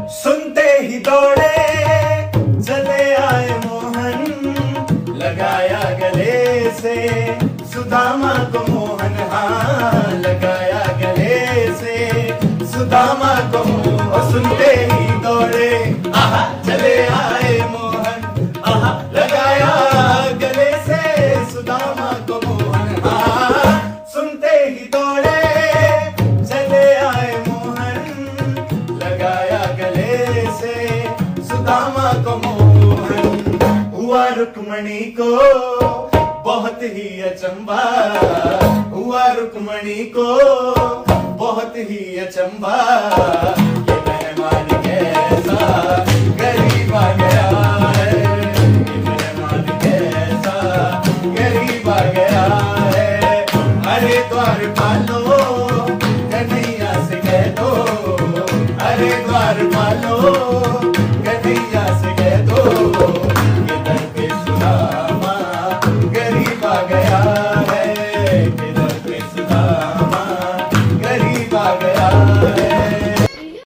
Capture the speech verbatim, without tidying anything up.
सुनते ही दौड़े चले आए मोहन, लगाया गले से सुदामा को मोहन, हाँ लगाया गले से सुदामा को मोहन। सुनते ही दौड़े आहा चले आए मोहन, आहा लगाया गले से सुदामा को मोहन, हाँ सुनते ही दौड़े चले आए मोहन, लगाया गले से सुदामा को मोहन। हुआ रुक्मणी को बहुत ही अचंभा, हुआ रुक्मणी को बहुत ही अचंभा, ये मेहमान कैसा गरीब आ गया है, ये मेहमान कैसा गरीब आ गया है। अरे द्वार पालो कन्हैया से कह दो, अरे द्वार पालो